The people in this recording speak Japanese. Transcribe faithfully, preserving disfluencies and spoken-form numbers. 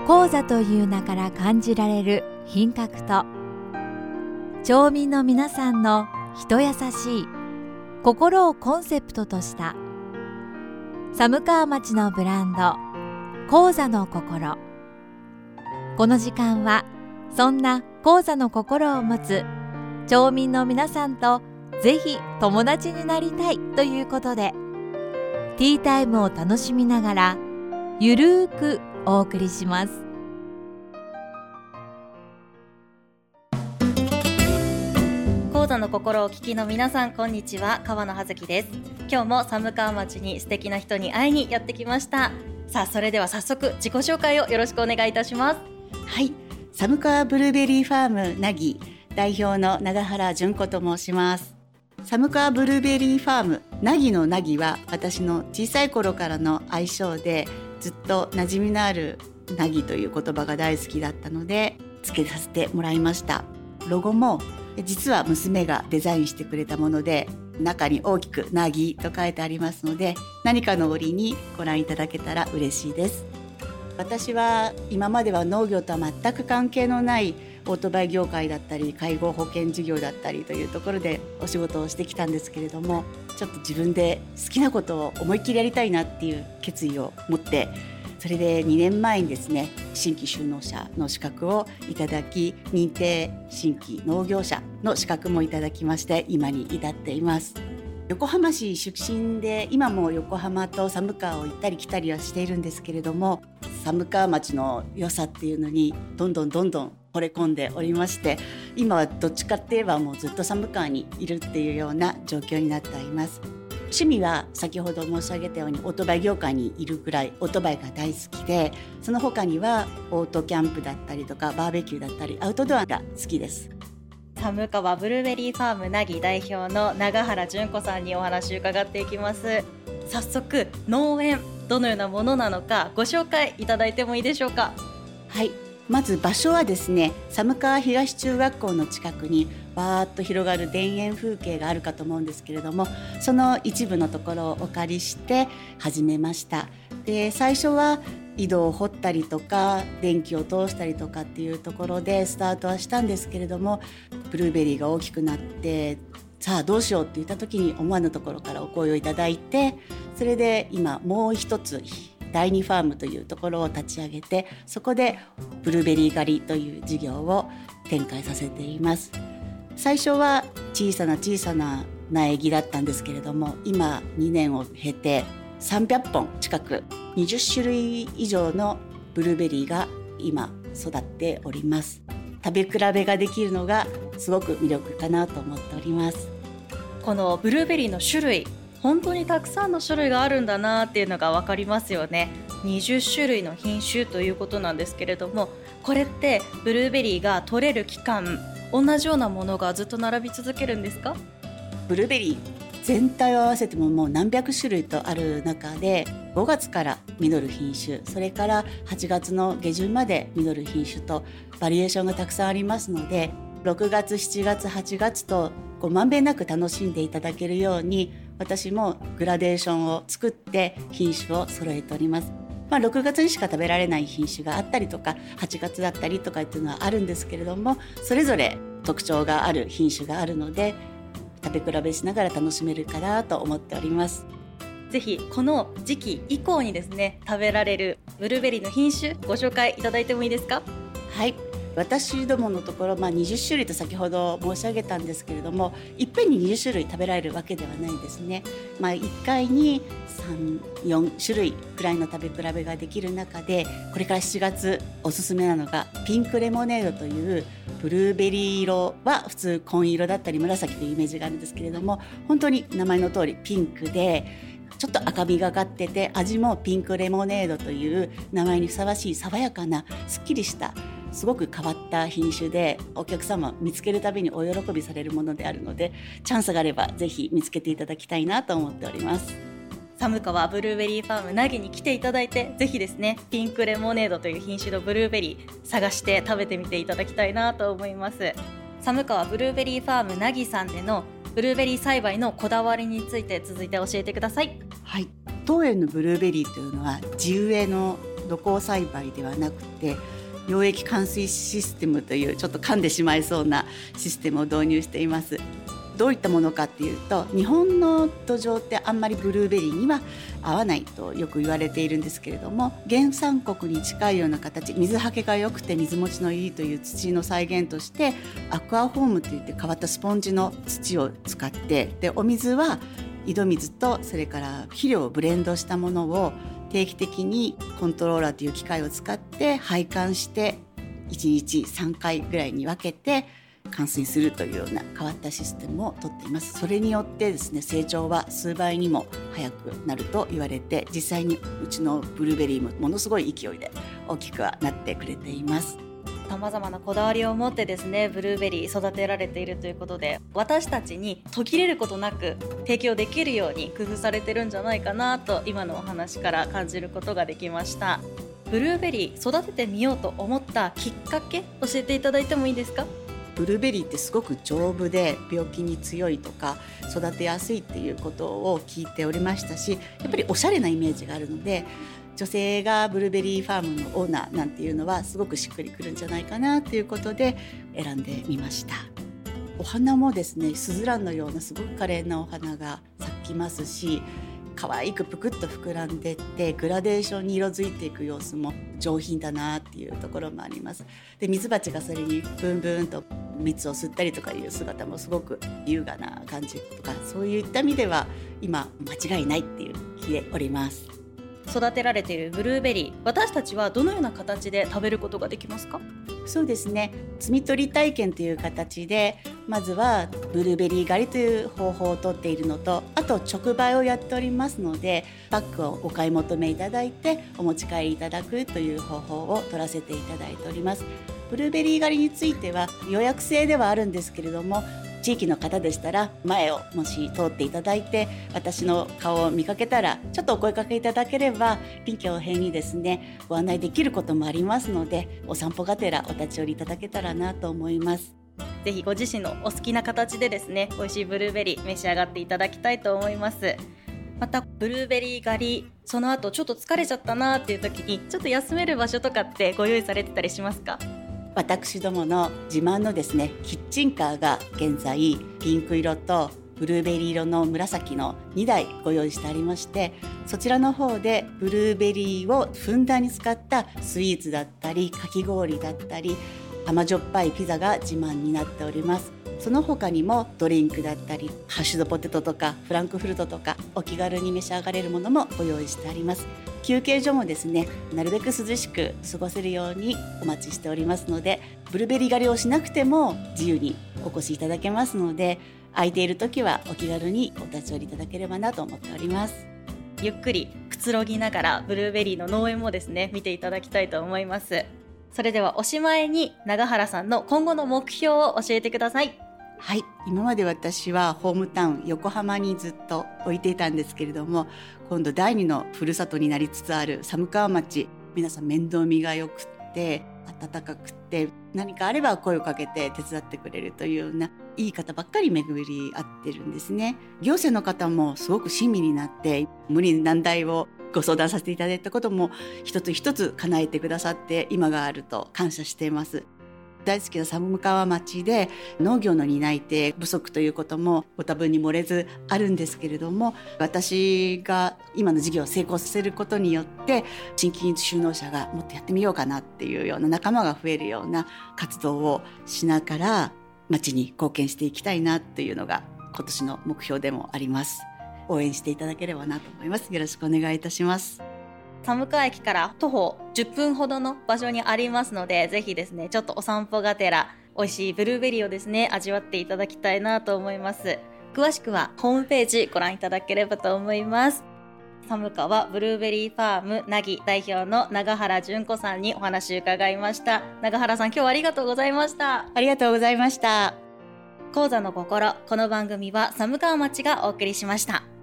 高座という名から感じられる品格と、町民の皆さんの人優しい心をコンセプトとした寒川町のブランド、高座の心。この時間はそんな高座の心を持つ町民の皆さんとぜひ友達になりたいということで、ティータイムを楽しみながらゆるーくお送りします。 高座の心をお聞きの皆さん、こんにちは。川野葉月です。今日も寒川町に素敵な人に会いにやってきました。さあ、それでは早速自己紹介をよろしくお願いいたします。 はい、寒川ブルーベリーファームなぎ代表の永原純子と申します。寒川ブルーベリーファームなぎのなぎは私の小さい頃からの愛称で、ずっと馴染みのあるなぎという言葉が大好きだったので付けさせてもらいました。ロゴも実は娘がデザインしてくれたもので、中に大きくなぎと書いてありますので、何かの折にご覧いただけたら嬉しいです。私は今までは農業とは全く関係のないオートバイ業界だったり介護保険事業だったりというところでお仕事をしてきたんですけれども、ちょっと自分で好きなことを思いっきりやりたいなっていう決意を持って、それでにねんまえにですね、新規就農者の資格をいただき、認定新規農業者の資格もいただきまして、今に至っています。横浜市出身で、今も横浜と寒川を行ったり来たりはしているんですけれども、寒川町の良さっていうのにどんどんどんどん惚れ込んでおりまして、今はどっちかって言えばもうずっと寒川にいるっていうような状況になっています。趣味は先ほど申し上げたようにオートバイ業界にいるくらいオートバイが大好きで、その他にはオートキャンプだったりとかバーベキューだったりアウトドアが好きです。 寒川ブルーベリーファームなぎ代表の永原純子さんにお話を伺っていきます。早速、農園どのようなものなのかご紹介いただいてもいいでしょうか。 はい、まず場所はですね、寒川東中学校の近くにバーッと広がる田園風景があるかと思うんですけれども、その一部のところをお借りして始めました。で、最初は井戸を掘ったりとか電気を通したりとかっていうところでスタートはしたんですけれども、ブルーベリーが大きくなって、さあどうしようって言った時に思わぬところからお声をいただいて、それで今もう一つだいにファームというところを立ち上げて、そこでブルーベリー狩りという事業を展開させています。最初は小さな小さな苗木だったんですけれども、今にねんを経てさんびゃっぽん近くにじゅっしゅるい以上のブルーベリーが今育っております。食べ比べができるのがすごく魅力かなと思っております。 このブルーベリーの種類、本当にたくさんの種類があるんだなっていうのが分かりますよね。にじゅっしゅるいの品種ということなんですけれども、これってブルーベリーが取れる期間、同じようなものがずっと並び続けるんですか？ ブルーベリー全体を合わせてももう何百種類とある中で、ごがつから実る品種、それからはちがつの下旬まで実る品種とバリエーションがたくさんありますので、ろくがつしちがつはちがつとこうまんべんなく楽しんでいただけるように、私もグラデーションを作って品種を揃えております。まあ、ろくがつにしか食べられない品種があったりとか、はちがつだったりとかっていうのはあるんですけれども、それぞれ特徴がある品種があるので、食べ比べしながら楽しめるかなと思っております。 ぜひこの時期以降にですね、食べられるブルーベリーの品種ご紹介いただいてもいいですか？ はい、私どものところ、まあ、にじゅっしゅるいと先ほど申し上げたんですけれども、いっぺんににじゅっしゅるい食べられるわけではないんですね。まあ、いっかいにさん、よんしゅるいくらいの食べ比べができる中で、これからしちがつおすすめなのがピンクレモネードというブルーベリー色は普通紺色だったり紫というイメージがあるんですけれども、本当に名前の通りピンクでちょっと赤みがかってて、味もピンクレモネードという名前にふさわしい爽やかなすっきりしたすごく変わった品種で、お客様見つけるたびにお喜びされるものであるので、チャンスがあればぜひ見つけていただきたいなと思っております。 寒川ブルーベリーファームなぎに来ていただいて、ぜひですね、ピンクレモネードという品種のブルーベリー探して食べてみていただきたいなと思います。寒川ブルーベリーファームなぎさんでのブルーベリー栽培のこだわりについて続いて教えてください。 はい、当園のブルーベリーというのは地植えの土耕栽培ではなくて溶液灌水システムというちょっと噛んでしまいそうなシステムを導入しています。どういったものかっていうと、日本の土壌ってあんまりブルーベリーには合わないとよく言われているんですけれども、原産国に近いような形、水はけが良くて水持ちのいいという土の再現としてアクアフォームといって変わったスポンジの土を使って、でお水は井戸水とそれから肥料をブレンドしたものを定期的にコントローラーという機械を使って配管していちにちさんかいぐらいに分けて灌水するというような変わったシステムをとっています。それによってですね、成長は数倍にも早くなると言われて、実際にうちのブルーベリーもものすごい勢いで大きくはなってくれています。 さまざまなこだわりを持ってですね、ブルーベリー育てられているということで、私たちに途切れることなく提供できるように工夫されてるんじゃないかなと今のお話から感じることができました。ブルーベリー育ててみようと思ったきっかけ教えていただいてもいいですか？ ブルーベリーってすごく丈夫で病気に強いとか育てやすいっていうことを聞いておりましたし、やっぱりおしゃれなイメージがあるので、女性がブルーベリーファームのオーナーなんていうのはすごくしっくりくるんじゃないかなということで選んでみました。お花もですね、スズランのようなすごく可憐なお花が咲きますし、可愛くぷくっと膨らんでいってグラデーションに色づいていく様子も上品だなっていうところもあります。で、ミツバチがそれにブンブンと蜜を吸ったりとかいう姿もすごく優雅な感じとか、そういった意味では今間違いないっていう気でおります。 育てられているブルーベリー、私たちはどのような形で食べることができますか？ そうですね、摘み取り体験という形で、まずはブルーベリー狩りという方法をとっているのと、あと直売をやっておりますので、パックをお買い求めいただいてお持ち帰りいただくという方法を取らせていただいております。ブルーベリー狩りについては予約制ではあるんですけれども、地域の方でしたら前をもし通っていただいて私の顔を見かけたらちょっとお声かけいただければ臨機応変にですねご案内できることもありますので、お散歩がてらお立ち寄りいただけたらなと思います。 ぜひご自身のお好きな形でですね、美味しいブルーベリー召し上がっていただきたいと思います。またブルーベリー狩り、その後ちょっと疲れちゃったなっていう時にちょっと休める場所とかってご用意されてたりしますか？ 私どもの自慢のですねキッチンカーが現在ピンク色とブルーベリー色の紫のにだいご用意してありまして、そちらの方でブルーベリーをふんだんに使ったスイーツだったりかき氷だったり甘じょっぱいピザが自慢になっております。その他にもドリンクだったりハッシュドポテトとかフランクフルトとかお気軽に召し上がれるものもご用意してあります。休憩所もですね、なるべく涼しく過ごせるようにお待ちしておりますので、ブルーベリー狩りをしなくても自由にお越しいただけますので、空いている時はお気軽にお立ち寄りいただければなと思っております。 ゆっくりくつろぎながらブルーベリーの農園もですね見ていただきたいと思います。それではおしまいに永原さんの今後の目標を教えてください。 はい、今まで私はホームタウン横浜にずっと置いていたんですけれども、今度第二のふるさとになりつつある寒川町、皆さん面倒見が良くって温かくって何かあれば声をかけて手伝ってくれるというようないい方ばっかり巡り合ってるんですね。行政の方もすごく親身になって無理難題をご相談させていただいたことも一つ一つ叶えてくださって今があると感謝しています。大好きな寒川町で農業の担い手不足ということもご多分に漏れずあるんですけれども、私が今の事業を成功させることによって新規就農者がもっとやってみようかなっていうような仲間が増えるような活動をしながら町に貢献していきたいなっていうのが今年の目標でもあります。応援していただければなと思います。よろしくお願いいたします。 寒川駅から徒歩じゅっぷんほどの場所にありますので、ぜひですねちょっとお散歩がてら美味しいブルーベリーをですね味わっていただきたいなと思います。詳しくはホームページご覧いただければと思います。寒川ブルーベリーファームなぎ代表の永原純子さんにお話を伺いました。永原さん、今日はありがとうございました。 ありがとうございました。 講座の心、この番組は寒川町がお送りしました。